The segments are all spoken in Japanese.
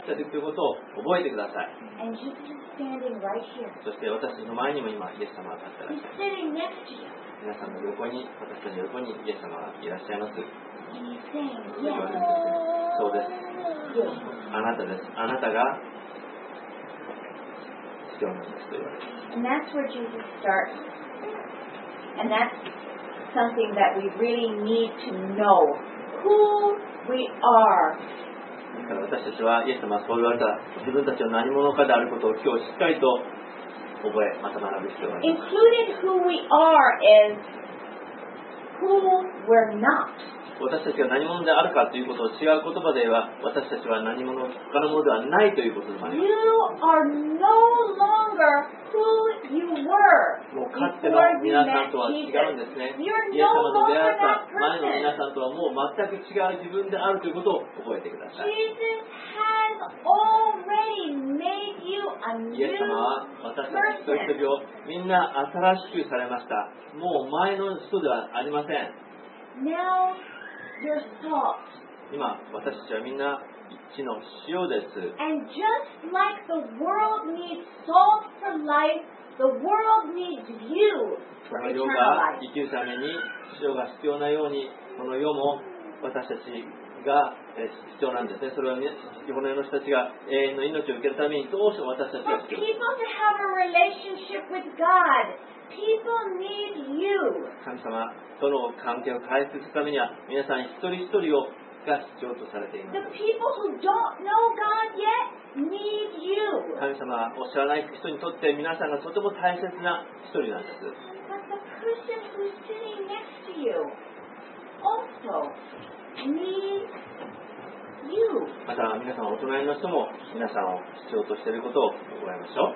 たということを覚えてください。 And Jesus is standing right here. そして私たちの前にも今イエス様が立ってらっ He's しゃる。 sitting next to you. 皆さんの横に、私たちの横にイエス様がいらっしゃいます。 And he's saying, 言われ yes, るんですね。そうです。 you. あなたです。あなたが必要なんですと言われる。 And that's where Jesus starts. And that's something that we really need to know. Who we are. だから私たちはイエス様はそう言われた自分たちは何者かであることを今日しっかりと覚え、また学ぶ必要があります。 Included who we are is who we're not. 私たちが何者であるかということを違う言葉で言えば、私たちは何者、他のものではないということでもありま You す。 are no longer who you were もうかつての before you 皆さん met とは違 Jesus. うんですね。 You're イエス no 様と出 longer 会った that 前の皆 person. さんとはもう全く違う自分であるということを覚えてください。 Jesus has already made you a イエ new ス様は私たち一人一人をみんな新しくされました。もう前の人ではありません。 Now you're salt. 今私たちはみんな地の塩です。 And just like the world needs salt for life, the world needs you こ for の世 eternal が life. 生きるために塩が必要なように、この世も私たちが必要なんですね。それはね、この世の人たちが永遠の命を受けるためにどうしても私たち For が必 people 要 to have a relationship with God, people need you. 神様との関係を回復するためには皆さん一人一人が必要とされていま The す。 people who don't know God yet need you. 神様を知らない人にとって皆さんがとても大切な一人なんです。 But the person who's sitting next to you also needs you. また皆さんお隣の人も皆さんを必要としていることを覚えましょう。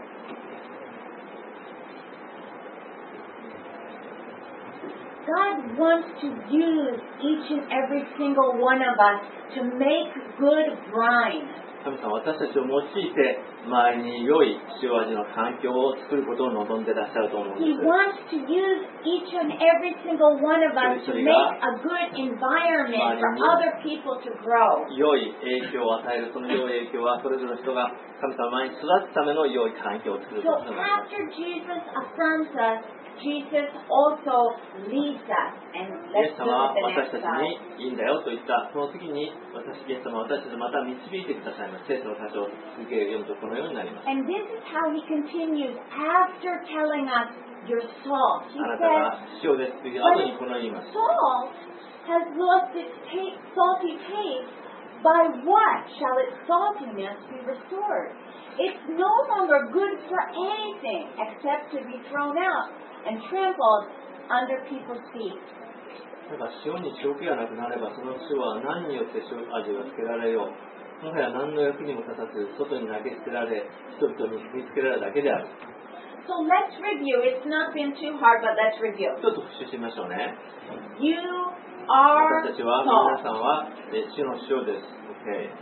God wants to use each and every single one of us to make good brine. 神様は私たちを用いて周りに良い塩味の環境を作ることを望んでいらっしゃると思うんで He す。 wants to use each and every single one of us to make a good environment for other people to grow. 良い影響を与える、その良い影響はそれぞれの人が神様に育つための良い環境を作る So ことになります after Jesus affirms us, Jesus also leads us. And イエ let's ス look 様は at the 私 next たち slide. にいいんだよと言ったその時にイエス様は私たちをまた導いてくださいます。聖書の箇所を続け読むとこのようになります。 And this is how he continues after telling us, you're salt. He あなた says, が塩ですという後にこのように言います。 salt has lost its salty taste. By what shall its saltiness be restored? It's no longer good for anything except to be thrown out and trampled under people's feet. ただ塩に塩気がなくなればその塩は何によって塩味がつけられよう。もはや何の役にも立たず外に投げ捨てられ人々に踏みつけられるだけである。 So let's review. It's not been too hard, but let's review. ちょっと復習してみましょうね。 You are 私たちは皆 salt. さんは地の塩です。OK。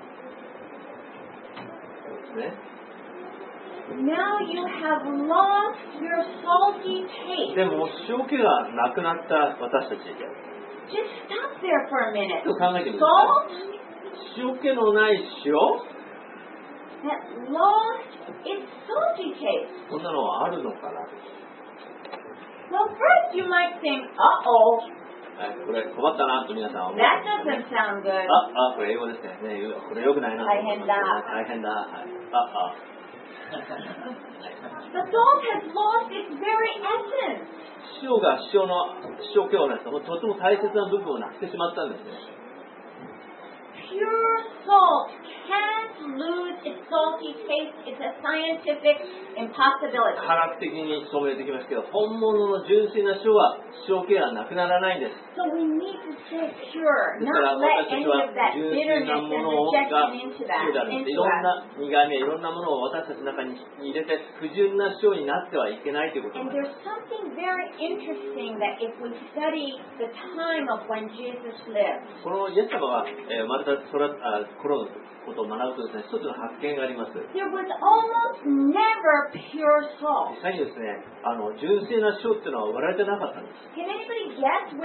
そうですね。 Now you have lost your salty taste. でも塩気がなくなった私たち。 Just stop there for a minute. ちょっと考えてみてくださ Salt い。塩気のない塩 that lost its salty taste. そんなのはあるのかな。 Well, first you might think, uh-oh, はい、これ困ったなと皆さんは思う。 that doesn't sound good. これ英語ですね。これ良くないな。 大変だ。 大変だ。はい。 The salt has lost its very essence. 塩が塩気をね、とても大切な部分をなくしてしまったんですね。 Pure salt can't lose its salty taste. It's a scientific impossibility. 科学的に証明できますけど、本物の純粋な塩は塩気がなくならないんです。 So we need to stay pure, ですから not let 私た any ちは of that 純粋 bitterness な and ものが rejection into 好きであ that, るんです。い into ろん us. な苦味やいろんなものを私たちの中に入れて不純な塩になってはいけないということな And んです。 there's something very interesting that if we study the time of when Jesus lived, このイエス様が生まれた頃のことを学ぶとですね、一つの発見があります。 there was almost never pure salt. 実際にですね、純粋な塩っていうのは生まれてなかったんです。 Can anybody guess where they got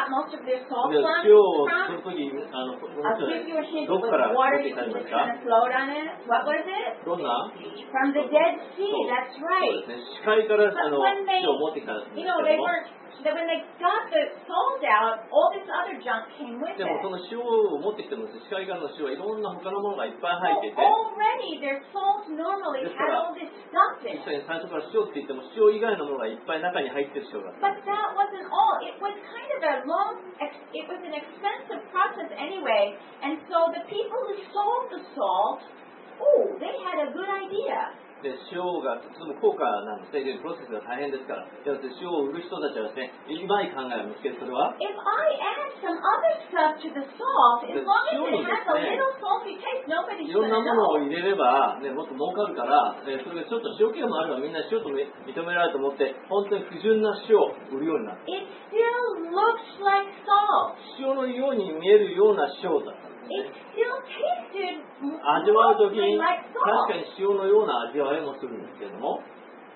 got most of their salt で from? 塩をその時面 I'll 白 give い you a hint. ど It こ was から water 持って you きたり could ます just か kind of float on it. What was it? どんな From the Dead Sea. そう That's そう right. ですね、視界から But when they, 塩を持ってきたんですけ you ど know, も they weren't. That when they got the salt out, all this other junk came with で it. もその塩を持ってきても視界からの塩はいろんな他のものがいっぱい So 入っていて already their salt normally Yes, had sir. all this stuff 実 in 際 it. に最初から塩って言っても塩以外のものがいっぱい中に入ってる塩だった But that wasn't all. It was kind of a long, it was an expensive process anyway. And so the people who sold the salt, oh, they had a good idea. で塩がとても高価なんですね。プロセスが大変ですから。で塩を売る人たちはですね、うまい考えを見つけて、それは If I add some other stuff to the salt, as long as it has a little salty taste, い nobody's ろん going な to ものを know. 入れれば、ね、もっと儲かるから、それがちょっと塩気もあればみんな塩と認められると思って、本当に不純な塩を売るようになった。 It still looks like salt. 塩のように見えるような塩だったんです It ね。 still tasted 味わうとき mostly に like 確か salt. に塩のような味わいもするんですけれども、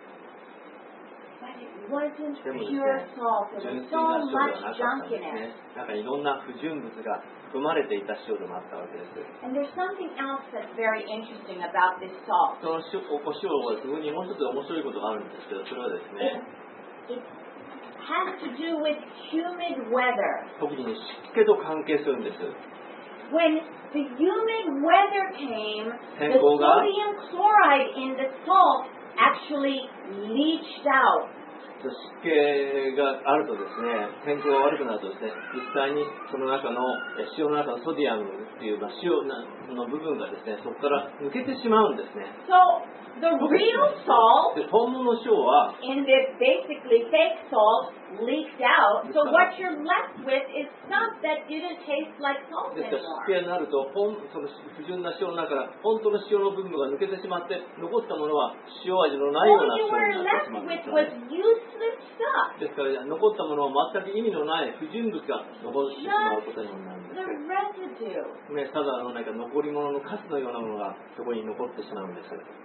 But it wasn't でもです pure ね、 salt. 純 There 粋 was な so 塩ではな much かったん junk で in す it. ね。なんかいろんな不純物が含まれていた塩でもあったわけです。 And there's something else that's very interesting about this salt. そのお塩はすごいもう一つ面白いことがあるんですけど、それはですね、 It has to do with humid weather. 特に湿気と関係するんです。 When the humid weather came, the 天候が sodium chloride in the salt actually leached out. 湿気があるとですね、天候が悪くなるとですね、実際にその中の塩の中のソディアムっていう、塩の部分がですね、そこから抜けてしまうんですね。 So the real salt で、本物の塩は in this basically fake salt leaked out. So what you're left with is stuff that didn't taste like salt ですから anymore. 湿気になるとその不純な塩の中から本当の塩の部分が抜けてしまって、残ったものは塩味のないよう All な you 塩 were になってしまうんで left す with よ was ね。 useless stuff. ですから残ったものは全く意味のない不純物が残ってしまうことになるんで The す。 residue. ね、ただのなんか残り物のカスのようなものがそこに残ってしまうんです。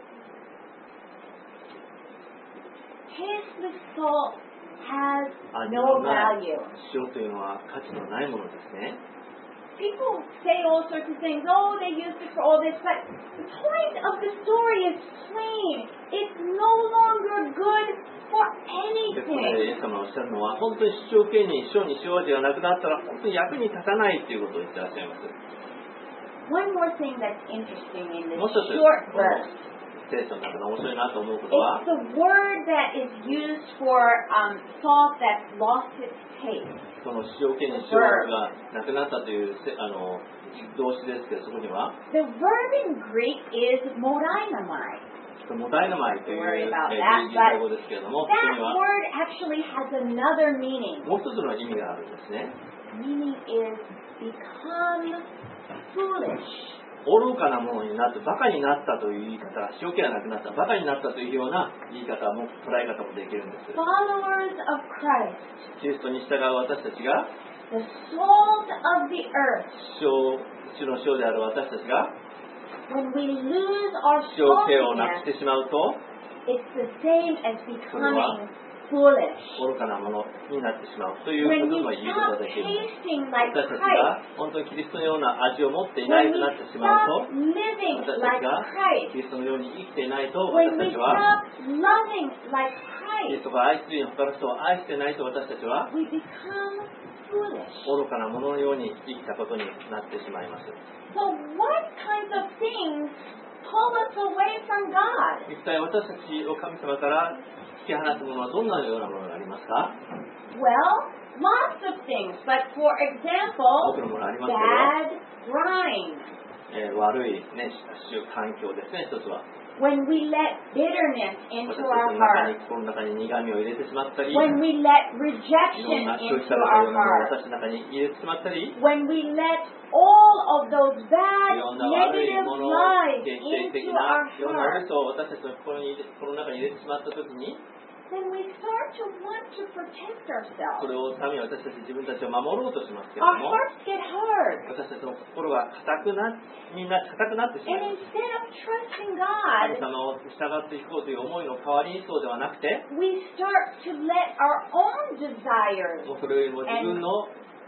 Tasteless salt has 味 no のない value. 塩というのは価値のないものですね。 People say all sorts of things. Oh, they used it for all this. But the point of the story is plain. It's no longer good for でこれ anything. イエス様がおっしゃるのは本当に塩気に塩味がなくなったら本当に役に立たないということを言ってらっしゃいます。 One more thing that's interesting in this もう一つ short verse. 聖書の中で面白いなと思うことは It's the word that is used for salt that's lost its taste. その塩気に塩味がなくなったという動詞ですけど、そこには The verb in Greek is modainamai. モダイナマイという Don't worry about ギ that, リシャ語ですけれども、そこ That には word actually has another meaning. もう一つの意味があるんですね。 Meaning is become foolish. 愚かなものになってバカになったという言い方、塩気がなくなったバカになったというような言い方も捉え方もできるんです。 Followers of Christ, キリストに従う私たちが the salt of the earth. 主の塩である私たちが When we lose our 塩気をな saltiness, くしてしまうと it's the same as becoming foolish. 愚かなものになってしまうというこ When と we も言うこと stop ができるんです。 tasting like 私たち Christ, が本当にキリストのような味を持っていな when いと we なってしまう stop と living 私たち like が Christ, キリストのように生きていないと when 私た we ちは stop loving like キリス Christ, トが愛するように他の人を愛していないと私たちは we become foolish. 愚かなもののように生きたことになってしまいます。 So what kinds of things pull us away from God? 一体私たちを神様から突き放すものはどんなようなものがありますか？ Well, lots of things, but for 多 example, くのものあります bad grind. けど、悪いね、環境ですね、一つは。 When we let bitterness 私 into たち our の中 heart. に、心の中に苦みを入れてしまったり、い When we let ろん rejection な拒否 into されたよ our うなものを heart. 私の中に入れてしまったり、 When we let all of those い bad ろんな悪い negative ものを lies 決定的 into な our いろんな heart, 嘘を私たちの心の中に入れてしまったときに、 then we start to want to protect そ ourselves. れをために私たち自分たちを守ろうとしますけれ Our ども、 hearts get hard. 私たちの心がみんな硬くなってしまい And ます。 instead of trusting 神 God, 様を従っていこうという思いの代わりにそうではなくて、 we start to let our own desires もうそれよりも自分の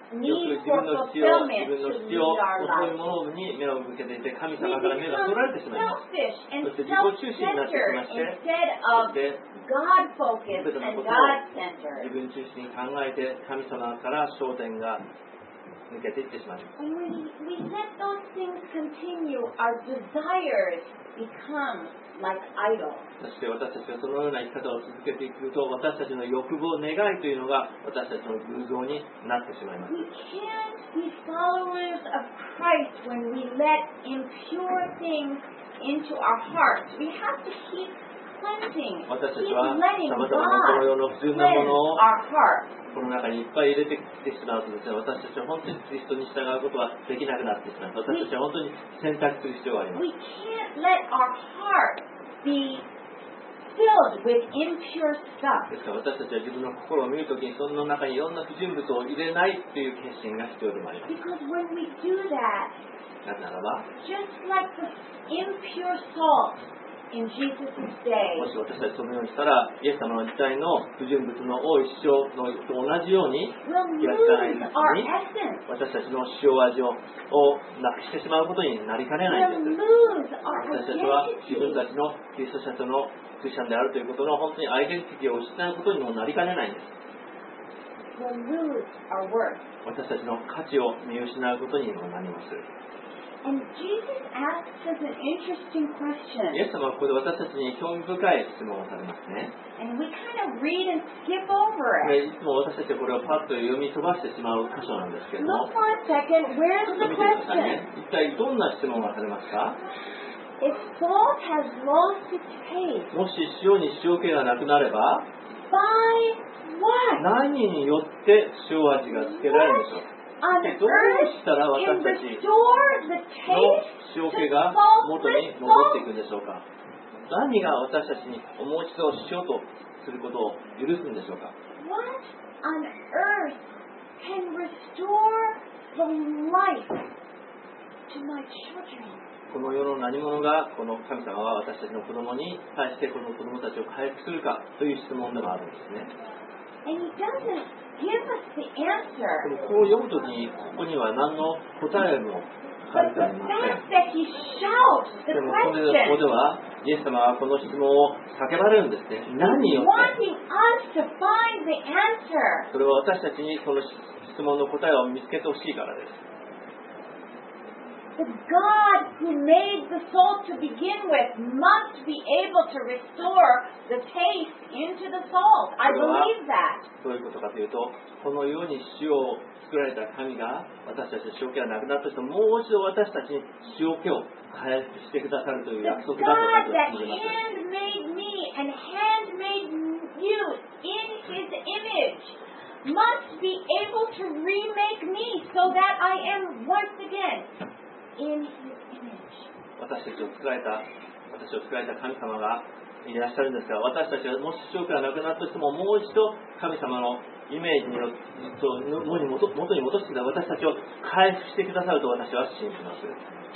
need 自 for 分の必要、自 fulfillment 分の to 必 lead 要、 our そういう life. ものに目を向けていて、神 We 様から目が become 取られてしまいます。 selfish and そして自己中心になってきまして、 self-centered instead そ of して God-focused 全ての and ことを God-centered. 自分中心に考えて、神様から焦点が抜けていってしまいます。 And when we let those things continue, our desires become like idols. そして私たちがそのような生き方を続けていくと、私たちの欲望、願いというのが私たちの偶像になってしまいます。 We can't be followers of Christ when we let impure things into our hearts. We have to keep cleansing, 私たち keep は letting さまざまなこの世 God の不純なも cleanse のを our hearts. この中にいっぱい入れてきてしまうとですね、私たちは本当にキリストに従うことはできなくなってしまいます。私たちは本当に選択する必要があります。 We can't let our heart be filled with impure stuff. ですから私たちは自分の心を見るときにその中にいろんな不純物を入れないという決心が必要でもあります。 Because when we do that, なぜならば、 just like the impure salt in Jesus' day, もし私たちそのようにしたら、イエス様の時代の不純物の多い塩のと同じように、 we'll 気がつかないう lose ち our に essence. 私たちの塩味をなくしてしまうことになりかねないん We'll です。 lose our 私たちは自分 identity. たちのキリスト者とのクリスチャンであるということの本当にアイデンティティを失うことにもなりかねないんです。 We'll lose our worth. 私たちの価値を見失うことにもなります。 And Jesus asks us an interesting イ question. エス様はここで私たちに興味深い質問をされますね。 And we kind of read and skip over で it. いつも私たちはこれをパッと読み飛ばしてしまう箇所なんですけれども、 Look for a second. Where's ちょっと the 見てください question? ね。一体どんな質問がされますか？ If salt has lost its taste, もし塩に塩気がなくなれば、 by what? 何によって塩味がつけられるでしょうか？ On どう earth したら can 私たち restore the の taste 塩 to 気が saltless 元に戻ってい salt? くんでしょうか？何が私たちにもう一度塩とすることを許すんでしょうか？ What on earth can restore the life to my children? この世の何者がこの神様は私たちの子供に対してこの子供たちを回復するかという質問でもあるんですね。 And he doesn't give us the で answer. もこう読むときにここには何の答えも書か But れてあ the りません。 fact that he shouts the でもここで question, はイエス様はこの質問を叫ばれるんですね。何によって wanting us to find the answer. それは私たちにこの質問の答えを見つけてほしいからです。 The God who made the salt to begin with must be able to restore the taste into the salt. I believe that. どういうことかというと、このように塩を作られた神が私たちの塩気がなくなった人もう一度私たちに塩気を回復してくださるという The 約束 God だと that 信じます。 handmade me and handmade you in his image must be able to remake me so that I am once again in his image. 私たちを作られた神様がいらっしゃるんですが、私たちはもし塩気がなくなったとしてももう一度神様のイメージによって元に戻してくださる私たちを回復してくださると私は信じます。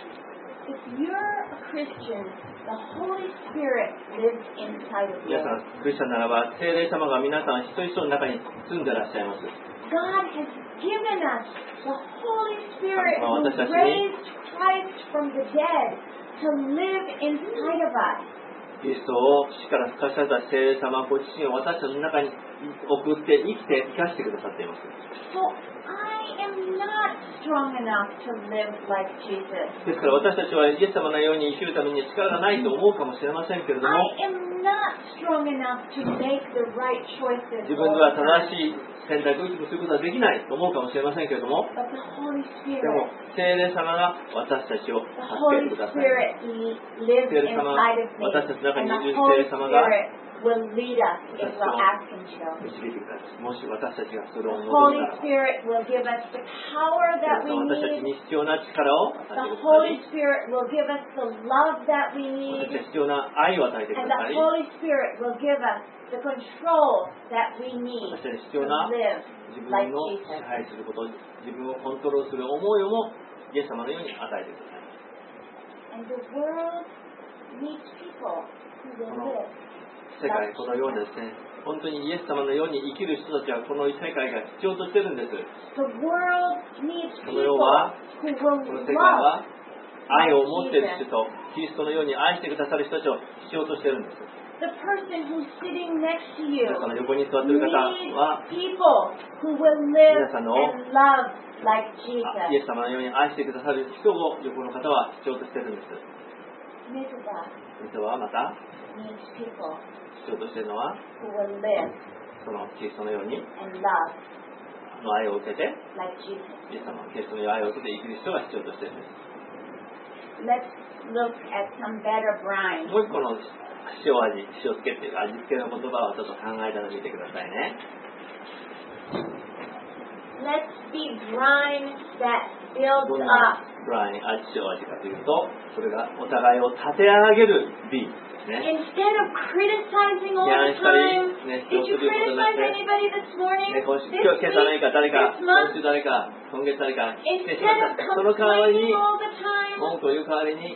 If you're a Christian, the Holy Spirit lives inside of 皆 you. さんクリスチャンならば聖霊様が皆さん一人一人の中に住んでらっしゃいます。 God has given us the Holy Spirit who 私たちに raised Christ from the dead to live inside of us. キリストを死から復活された聖霊様ご自身を私たちの中に送って生かしてくださっています。 So I am not strong enough to live like Jesus. ですから私たちはイエス様のように生きるために力がないと思うかもしれませんけれども、 I am not strong enough to make the right choices 自分 all では the 正 time. しい選択をすることはできないと思うかもしれませんけれども、 But the Holy でも Spirit, 聖霊様が私たちを the 助 Holy けてください。 Spirit lives 聖霊様 inside of me. 私たちの中 And にい the る Holy 聖霊様が Spirit will lead us if we'll ask Him to. 導いてください。もし私たちがそれを The 望む Holy ならば、 Spirit will give us the power that we 私たち need. に必要な力を与え The てくださ Holy い。 Spirit will give us the love that we 私 need. たちに必要な愛を与えてく And だ the さい。 Holy Spirit will give us the control that we need 私たちに必 to 要な live 自分 like の支 Jesus. 配すること、自分をコントロールする思いをもイエス様のように与えてください。 And the world needs people who will live. 世世界、このようにですね、本当にイエス様のように生きる人たちはこの世界が必要としてるんです。 The world needs この世は、 people who こ will の世界は love 愛を持っている人と、キリストのように愛してくださる人たちを必要としてるんです。 the person who's sitting next to you. 皆さんの横に座っている方 Needs は、 people who will live 皆さんの and love like イエ Jesus. ス様のように愛してくださる人を横の方は必要としてるんです。 Mrs. 人はまた needs people 必要としているのは、 who will live そのキリストのように and love の愛を受けて、 like Jesus. イエス様のキリストの愛を受けて生きる人が必要としているんです。 Let's look at some better brine. もう一個の塩付けっていう味付けの言葉をちょっと考えたら見てくださいね。 Let's be brine that ど builds んな up. ブライン塩味かというと、それがお互いを立て上げる美ですね。 Instead of criticizing all 批判 the したり time, ね、 did そうす you ることな criticize くて、 anybody this morning? ね、今 This 日今朝何 week? か誰か、 This 今 month? 週誰か、今月誰か否定しま Instead し of た。その代わり complaining に、 all the time, 文句を言う代わりに、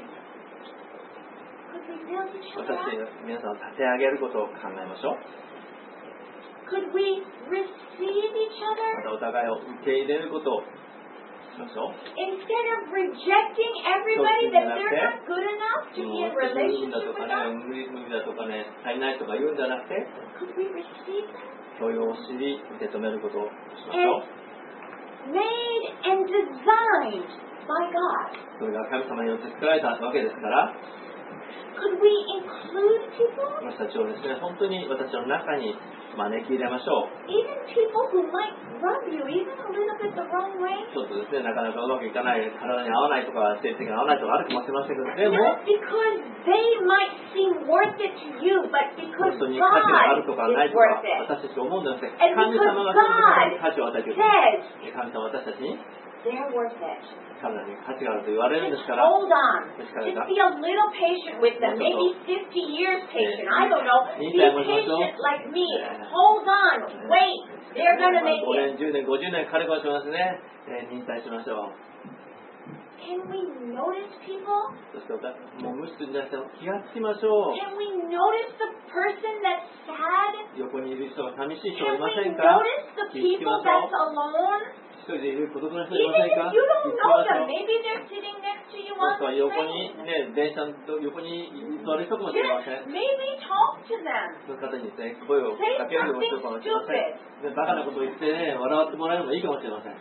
could we build each other 私 up? 皆さんを立て上げることを考えましょう。 Could we receive each ま other? たお互いを受け入れることをしましょう。 Instead of rejecting everybody that they're not good enough to be in 無理だ relationship とか with ね、 us, 無理だとかね、足りないとか言うんじゃなくて、 could we receive them? 許容を知り、受け止めることをしましょう。 Made and designed by God. それが神様によって作られたわけですから、 Could we include people? 私たちをですね、本当に私の中に招き入れましょう。 Even people who might rub you even a little bit the wrong way? ちょっとですね、なかなかうまくいかない、体に合わないとか、性的に合わないとかあるかもしれませんけど、でも、 Not because they might seem worth it to you, but 本 because 当に価値がある God とか is ないとか、 worth it. 私たちが思うんじゃなくて、 And 神 because 様がその価値を与えてくれる。 says 神様は私たちに they're worth it. 彼らに価値があると言われるんで Just すから、 hold on. Just Just gotta be a little patient with them. Maybe 50 years patient. I don't know. Be patient like me. Hold on. Wait. They're gonna make 5 it. 年、10年、50年、彼かもしれませんね。忍耐しましょう。 Can we notice people? そしてもう無視するんじゃなくて気がつきましょう。 Can we notice the person that's sad? 横にいる人が寂しい人 Can はいま we せんか？ notice the 気づき people ましょ that's alone? う。一人でいる孤独な人いま Even せんか？ if you don't 気づき know ましょ them, う。 maybe they're sitting next to you も on しくは the 横に train. ね、電車の横に座る人かもしれません。 Just maybe talk to them. その方にですね、声をかけるような人かもしれません。ね、バカなことを言ってね、笑ってもらえるのもいいかもしれません。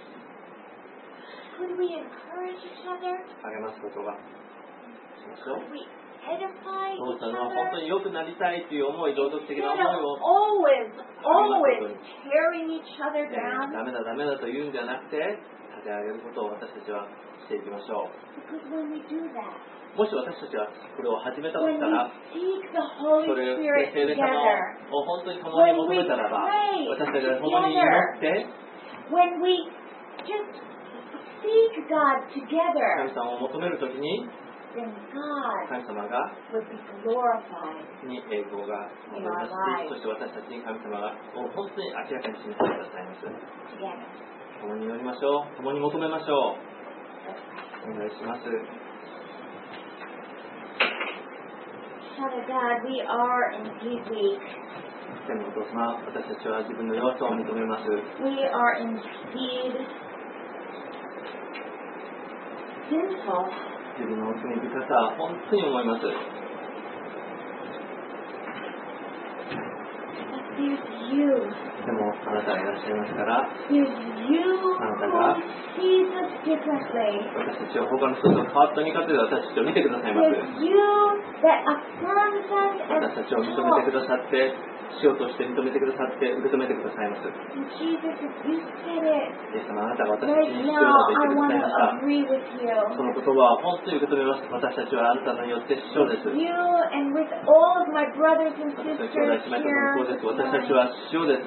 Could we encourage each other? 励ますことがしましょう。 Could we edify そう each したのは本当 other? に良くなりたいという思い、道徳的 Instead な of 思いを always tearing each other down. ダメだダメだと言うんじゃなくて立て上げることを私たちはしていきましょう。 Because when we do that, もし私たちがこれを始めたと when し we たら、 seek the そ Holy れを Spirit 聖霊様 together, を本当に共に求めたらば、私たちが共に祈って、 when we just seek God 神 together, 様を求めるときに、 then God 神様が would be glorified に栄光が戻りますし、そして私たちに神様がもう本当に明らかに示してくださいます。 together. 共に祈りましょう。共に求めましょう。お願いします。 Father God, we are indeed weak. 天のお父様、私たちは自分の弱さを認めます。 We are indeed sinful. 自分の罪深さ、本当に思います。 But there's you. でも、あなたがいらっしゃいますから、 There's you who sees us differently. 私たちは他の人と変わった見方で私たちを見てくださいます。 There's you that affirms us 私 as たちを認めてくださって、主よとして認めてくださって、受け止めてくださいます。 And Jesus, if you said it イエス様、あなたが私たち right に主よ now, と言 I ってく want ださいま to した。 agree with you. その言葉は本当に受け止めます。私たちはあなたによって主よです。 You and with all of my brothers and 私 sisters たちは兄弟姉妹と here もそうです。 this 私たち morning, は主よです。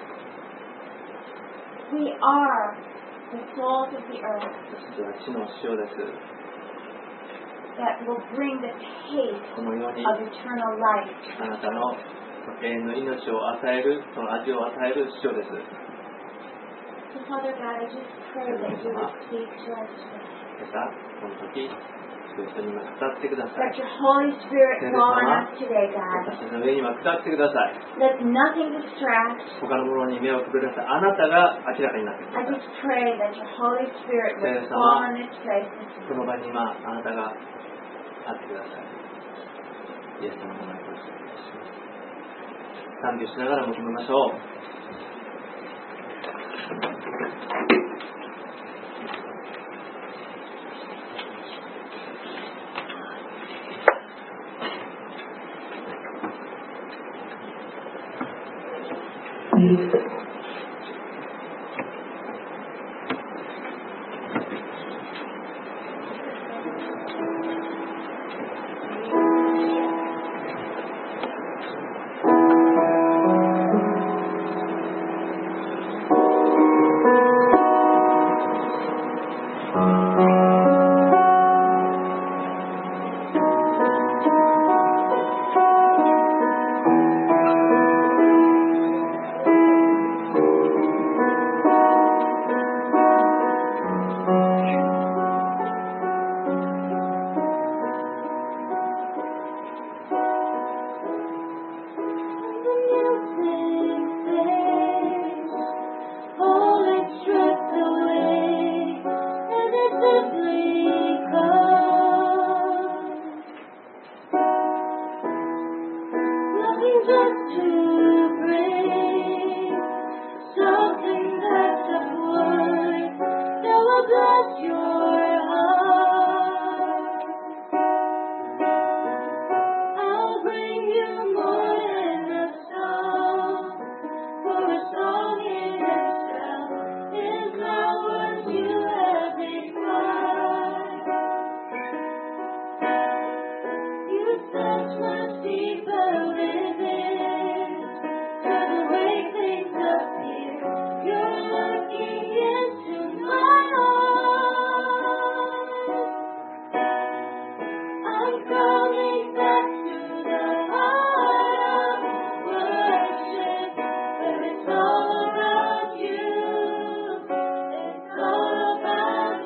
we are the salt of the earth 私たちは地の塩です。 that will bring the taste このように of eternal life. あなたの永遠の命を与える、その味を与える塩です。 So Father God, I just pray that you would speak to us today. また、この時、 クリストに今語ってくださ Let い。 your Holy Spirit fall on us today, God. 私たちの上には語ってください。 Let nothing distract. 他のものに目をくぐらせ、あなたが明らかになってく I ださい。 just pray that your Holy Spirit would Yes, fall on this place. この場に今、あなたが立ってください。イエス様の名前でお願いします。賛美しながら求めましょう。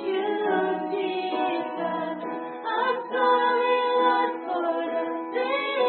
Sorry, Lord, for the things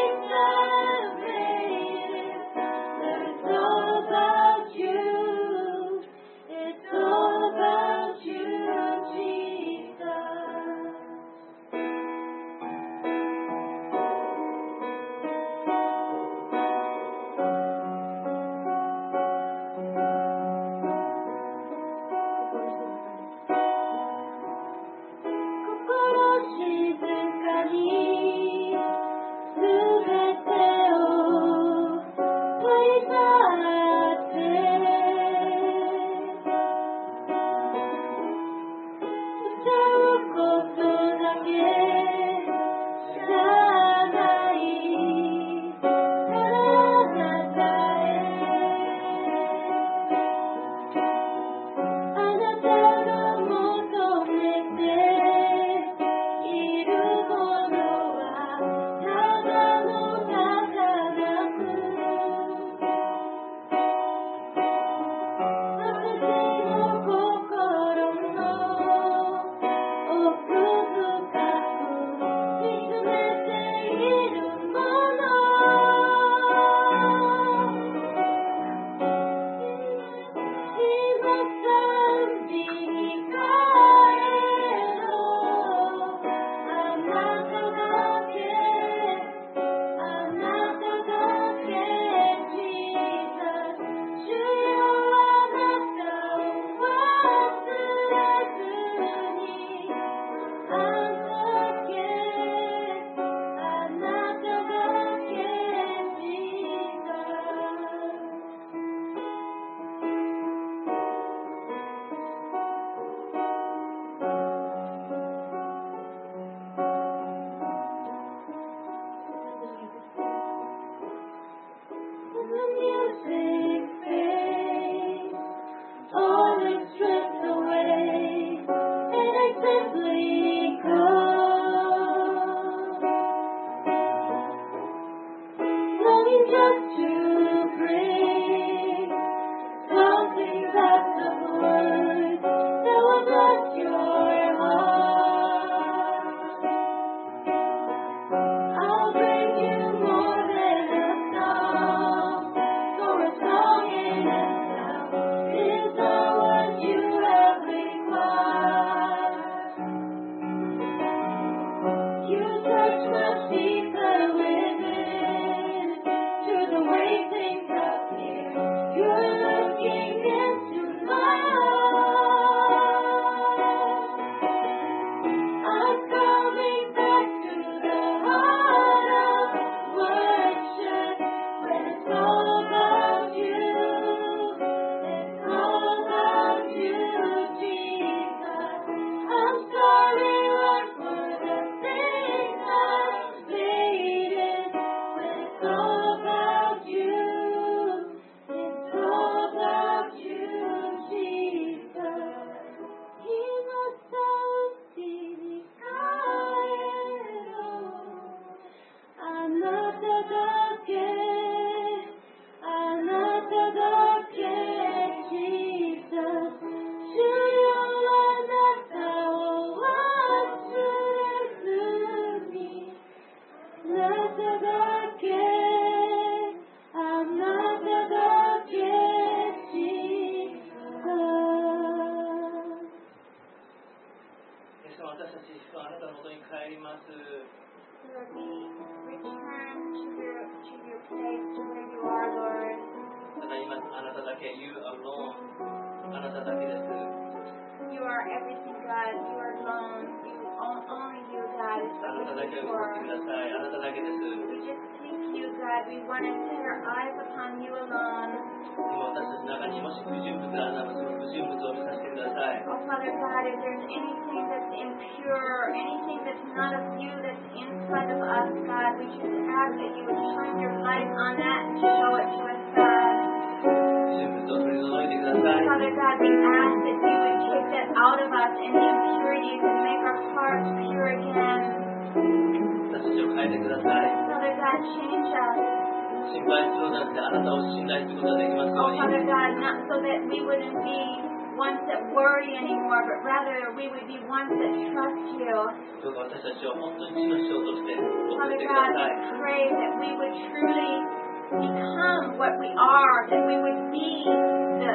私たちあなたの元に帰ります。 Lord, we return to your place, to where you are, Lord. ただ今あなただけ You alone あなただけです。 You are everything, God. You are alone. Only you, God, is あなた what だ we け live を持って for. ください。あなただけです。 We just seek you, God. We want to set our eyes upon you alone. 今私たちの中にもし不純物があればその不純物を見させてください。 Oh, Father God, if there's anything that's impure, anything that's not of you that's inside of us, God, we just ask that you would shine your light on that and show it to us, God. 不純物を取り除いてください。 Father God, we ask that you would take that out of us, any impurities, and make our hearts pure again. 私たちを変えてください。 Father God, change us. 心配するのではなくてあなたを信頼することができますよ Oh, うに。 Father God, not so that we wouldn't be ones that worry anymore, but rather we would be ones that trust you. どうか私たちを本当に地の師匠として送 Father ってくだ God, さい。 we pray that we would truly become what we are, that we would be the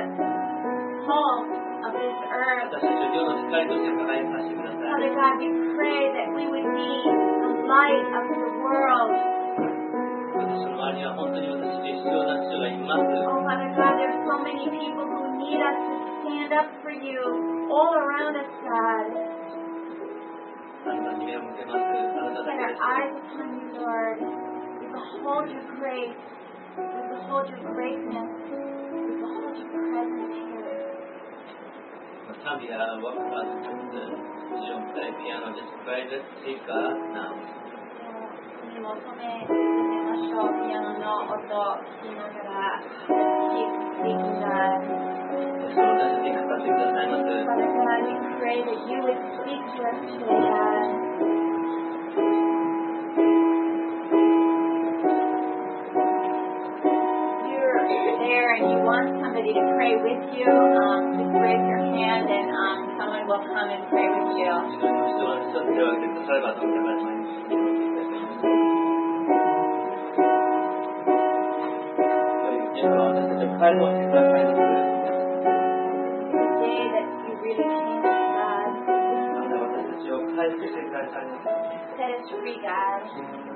salt of this earth. 私たちを世の光として輝かせてください。 Father God, we pray that we would be the light of the world. 私の周りには本当に私たちに必要な人がいます。 Oh, Father God, there's so many people who need us to stand up for you all around us, God. あなたに目を向けます。あなただ Set け our です。 eyes upon you, Lord. We behold your grace. We behold your greatness. We behold your presence here. 賛美やワクワクするジョンプレイピアノ just play the speaker now. に求めましょう。ピアノの音を聞きながら Keep speaking, God. そう私たちに語ってくださいます。 Father God, we pray that you would speak to us today, God. There and you want somebody to pray with you, just raise your hand and someone will come and pray with you. 一人の人が手を挙げてくださればと思います。イエスは私たちを変えるとしてくださいます。 The day that you really change us, God. また私たちを変えてくださいます。 Set us free, God.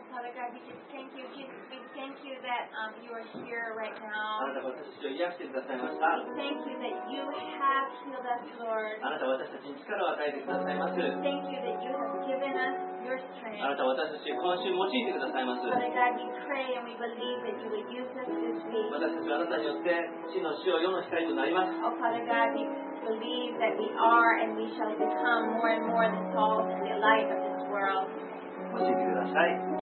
Father God, we just thank you, Jesus. We thank you that you are here right あ now. なたが私たちを癒してくださいました。 Thank you that you have healed us, Lord. あなたは私たちに力を与えてくださいます。 Thank you that you have given us your あ strength. なたは私たちを今週用いてくださいます。 Father God, we pray and we believe that you will use us this week. 私たちはあなたによって地の塩、世の光となります。 Oh, Father God, we believe that we are and we shall become more and more the salt and the light of this world. 教えてください。